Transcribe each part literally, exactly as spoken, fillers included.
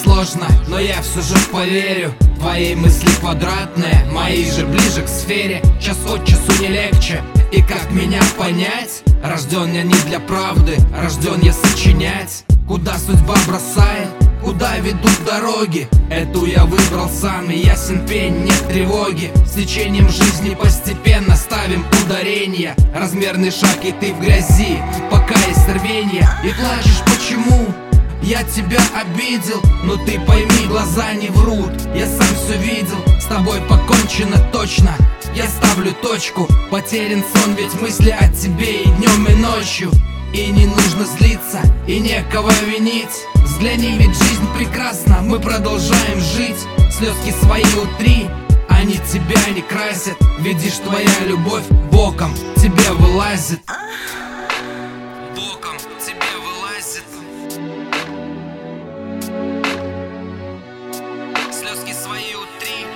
сложно, но я все же поверю. Твои мысли квадратные, мои же ближе к сфере. Час от часу не легче. И как меня понять? Рожден я не для правды, рожден я сочинять. Куда судьба бросает, куда ведут дороги, эту я выбрал сам, и ясен пень, нет тревоги. С течением жизни постепенно ставим ударение. Размерный шаг, и ты в грязи, пока есть рвение. И плачешь почему? Я тебя обидел, но ты пойми, глаза не врут. Я сам все видел, с тобой покончено точно. Я ставлю точку, потерян сон, ведь мысли о тебе и днем, и ночью. И не нужно злиться, и некого винить. Взгляни, ведь жизнь прекрасна, мы продолжаем жить. Слезки свои утри, они тебя не красят. Видишь, твоя любовь боком тебе вылазит. Боком тебе вылазит. Слезки свои утри.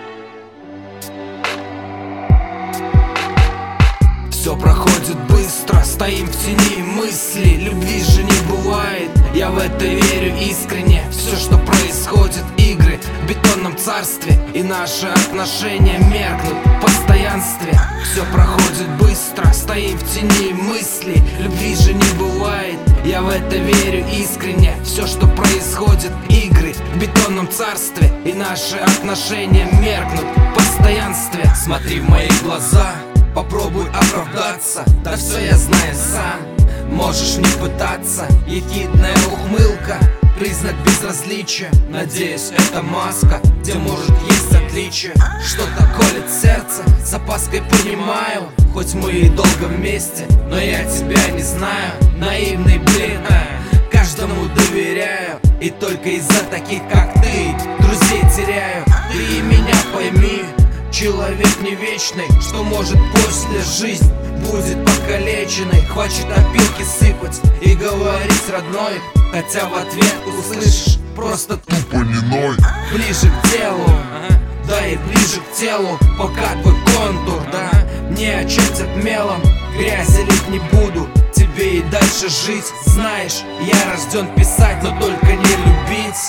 Все проходит быстро, стоим в тени мысли. Любви же не бывает, я в это верю искренне. Все, что происходит, игры в бетонном царстве, и наши отношения меркнут в постоянстве. Все проходит быстро, стоим в тени мысли. Любви же не бывает, я в это верю искренне. Все, что происходит, игры в бетонном царстве, и наши отношения меркнут в постоянстве. Смотри в мои глаза, попробуй оправдаться, да все я знаю сам. Можешь не пытаться, ехидная ухмылка, признак безразличия. Надеюсь, это маска, где может есть отличие. Что-то колет сердце, с опаской понимаю. Хоть мы и долго вместе, но я тебя не знаю. Наивный, блин, а, каждому доверяю, и только из-за таких, как ты, друзей теряю. Ты и меня пойми, человек не вечный, что может после жизнь будет покалеченной. Хватит опилки сыпать и говорить родной, хотя в ответ услышишь просто тупо не ной. Ближе к делу, да и ближе к телу, пока твой контур, да, не очертят мелом. Грязи лить не буду, тебе и дальше жить. Знаешь, я рожден писать, но только не любить.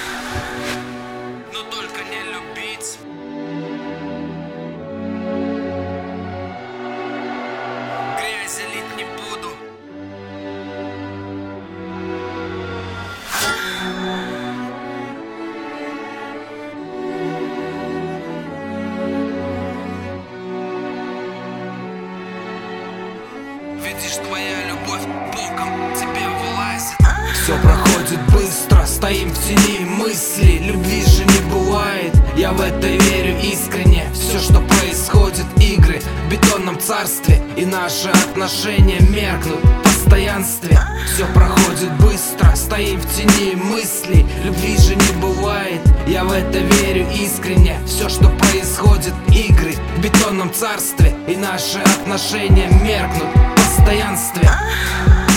Но только не любить. Грязи лить не буду. Видишь, твоя любовь боком тебе вылазит. Все проходит быстро, стоим в тени мысли. Любви же не бывает, я в это верю искренне. Все, что происходит, игры в бетонном царстве, и наши отношения меркнут в постоянстве. Все проходит быстро, стоим в тени мысли. Любви же не бывает, я в это верю искренне. Все, что происходит, игры в бетонном царстве, и наши отношения меркнут в постоянстве.